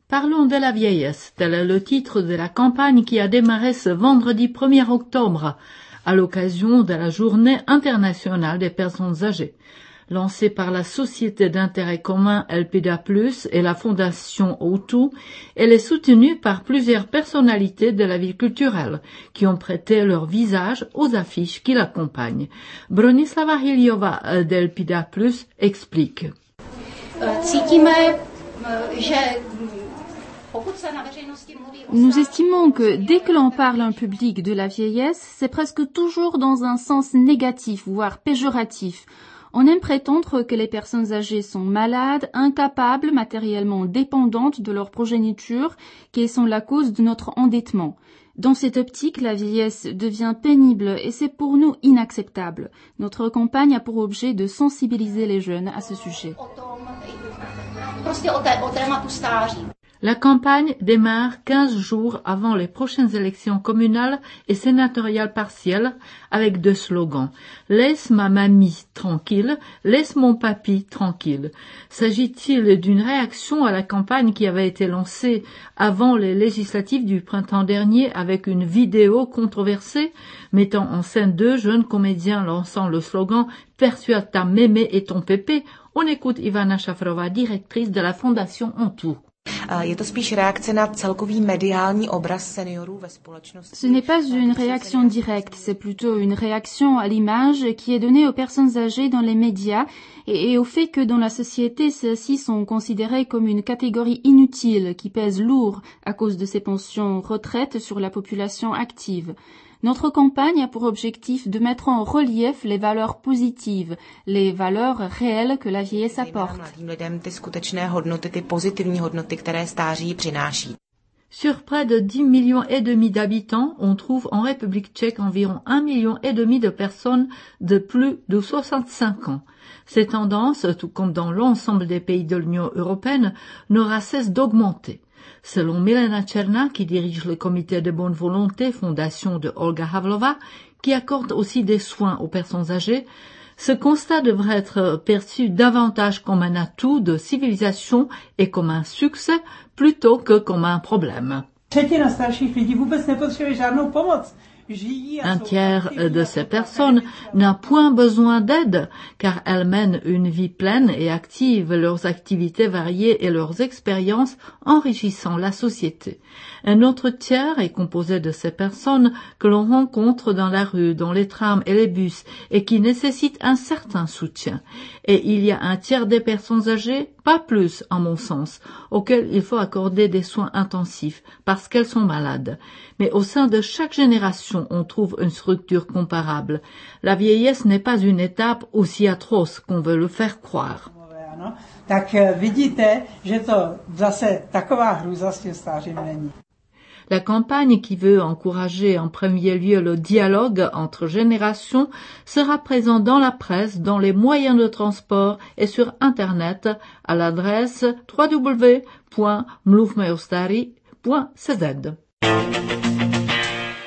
Parlons de la vieillesse, tel est le titre de la campagne qui a démarré ce vendredi 1er octobre, à l'occasion de la Journée internationale des personnes âgées. Lancée par la Société d'intérêt commun LPDA+, et la Fondation O2, elle est soutenue par plusieurs personnalités de la vie culturelle, qui ont prêté leur visage aux affiches qui l'accompagnent. Bronislava Hiliova d'LPDA+, explique. Nous estimons que dès que l'on parle en public de la vieillesse, c'est presque toujours dans un sens négatif, voire péjoratif. On aime prétendre que les personnes âgées sont malades, incapables, matériellement dépendantes de leur progéniture, qu'elles sont la cause de notre endettement. Dans cette optique, la vieillesse devient pénible et c'est pour nous inacceptable. Notre campagne a pour objet de sensibiliser les jeunes à ce sujet. La campagne démarre 15 jours avant les prochaines élections communales et sénatoriales partielles avec 2 slogans. « Laisse ma mamie tranquille, laisse mon papy tranquille ». S'agit-il d'une réaction à la campagne qui avait été lancée avant les législatives du printemps dernier avec une vidéo controversée mettant en scène 2 jeunes comédiens lançant le slogan « Persuade ta mémé et ton pépé ». On écoute Ivana Šafrová, directrice de la Fondation O2. Ce n'est pas une réaction directe, c'est plutôt une réaction à l'image qui est donnée aux personnes âgées dans les médias et au fait que dans la société, celles-ci sont considérées comme une catégorie inutile qui pèse lourd à cause de ses pensions retraites sur la population active. Notre campagne a pour objectif de mettre en relief les valeurs positives, les valeurs réelles que la vieillesse apporte. Sur près de 10,5 millions d'habitants, on trouve en République tchèque environ 1,5 million de personnes de plus de 65 ans. Ces tendances, tout comme dans l'ensemble des pays de l'Union européenne, n'aura cesse d'augmenter. Selon Milena Černá, qui dirige le comité de bonne volonté Fondation de Olga Havlova, qui accorde aussi des soins aux personnes âgées, ce constat devrait être perçu davantage comme un atout de civilisation et comme un succès plutôt que comme un problème. Un tiers de ces personnes n'a point besoin d'aide car elles mènent une vie pleine et active, leurs activités variées et leurs expériences enrichissant la société. Un autre tiers est composé de ces personnes que l'on rencontre dans la rue, dans les trams et les bus et qui nécessitent un certain soutien. Et il y a un tiers des personnes âgées, pas plus à mon sens, auxquelles il faut accorder des soins intensifs parce qu'elles sont malades. Mais au sein de chaque génération, on trouve une structure comparable. La vieillesse n'est pas une étape aussi atroce qu'on veut le faire croire. La campagne qui veut encourager en premier lieu le dialogue entre générations sera présente dans la presse, dans les moyens de transport et sur Internet à l'adresse www.mluvmeostari.cz.